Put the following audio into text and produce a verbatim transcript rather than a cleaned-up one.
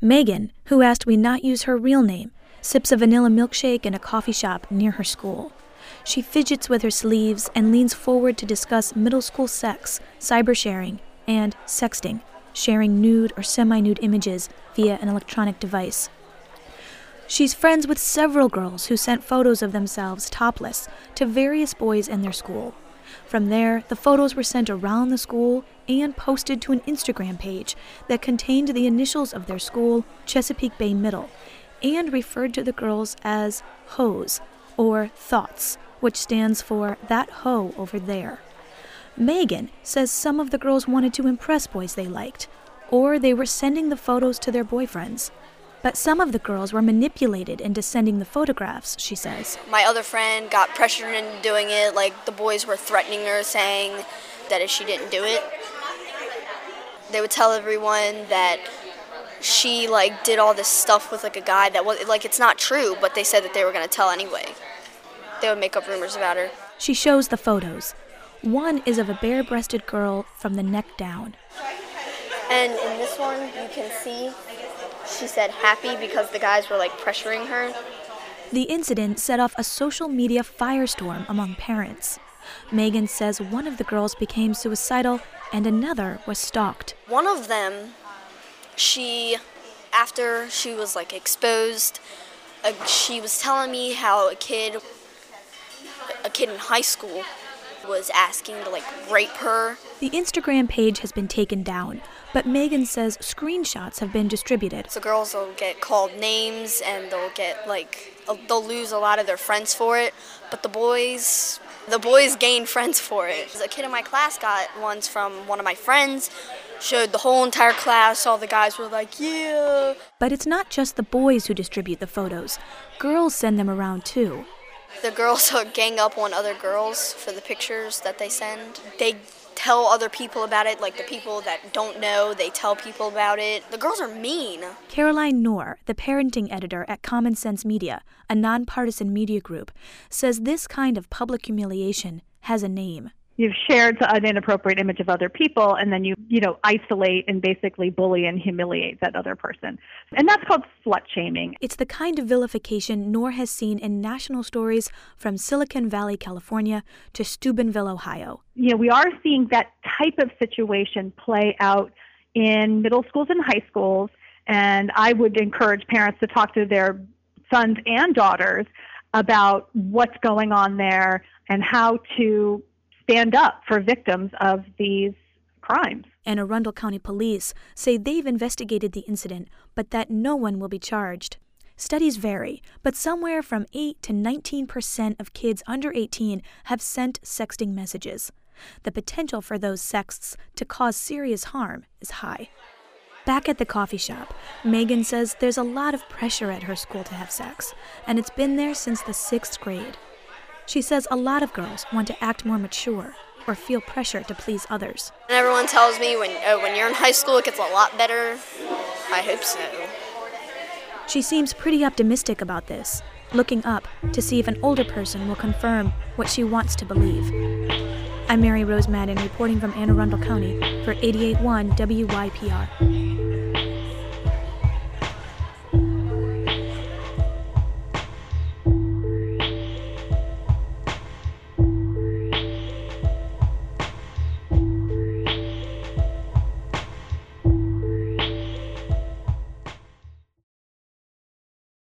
Megan, who asked we not use her real name, sips a vanilla milkshake in a coffee shop near her school. She fidgets with her sleeves and leans forward to discuss middle school sex, cybersharing, and sexting, sharing nude or semi-nude images via an electronic device. She's friends with several girls who sent photos of themselves topless to various boys in their school. From there, the photos were sent around the school and posted to an Instagram page that contained the initials of their school, Chesapeake Bay Middle, and referred to the girls as hoes, or thoughts, which stands for that hoe over there. Megan says some of the girls wanted to impress boys they liked, or they were sending the photos to their boyfriends. But some of the girls were manipulated into sending the photographs, she says. My other friend got pressured into doing it, like the boys were threatening her, saying that if she didn't do it, they would tell everyone that she like did all this stuff with like a guy that was like it's not true, but they said that they were going to tell anyway. They would make up rumors about her. She shows the photos. One is of a bare-breasted girl from the neck down. And in this one, you can see she said happy because the guys were like pressuring her. The incident set off a social media firestorm among parents. Megan says one of the girls became suicidal and another was stalked. One of them, she, after she was like exposed, uh, she was telling me how a kid, a kid in high school was asking to like rape her. The Instagram page has been taken down, but Megan says screenshots have been distributed. So girls will get called names and they'll get like, they'll lose a lot of their friends for it, but the boys, the boys gain friends for it. A kid in my class got ones from one of my friends, showed the whole entire class, all the guys were like, yeah. But it's not just the boys who distribute the photos. Girls send them around too. The girls gang up on other girls for the pictures that they send. They tell other people about it, like the people that don't know, they tell people about it. The girls are mean. Caroline Knorr, the parenting editor at Common Sense Media, a nonpartisan media group, says this kind of public humiliation has a name. You've shared an inappropriate image of other people, and then you, you know, isolate and basically bully and humiliate that other person. And that's called slut shaming. It's the kind of vilification Knorr has seen in national stories from Silicon Valley, California, to Steubenville, Ohio. You know, we are seeing that type of situation play out in middle schools and high schools, and I would encourage parents to talk to their sons and daughters about what's going on there and how to stand up for victims of these crimes. And Arundel County Police say they've investigated the incident, but that no one will be charged. Studies vary, but somewhere from eight to nineteen percent of kids under eighteen have sent sexting messages. The potential for those sexts to cause serious harm is high. Back at the coffee shop, Megan says there's a lot of pressure at her school to have sex, and it's been there since the sixth grade. She says a lot of girls want to act more mature or feel pressure to please others. And everyone tells me when, uh, when you're in high school it gets a lot better. I hope so. She seems pretty optimistic about this, looking up to see if an older person will confirm what she wants to believe. I'm Mary Rose Madden reporting from Anne Arundel County for eighty-eight point one W Y P R.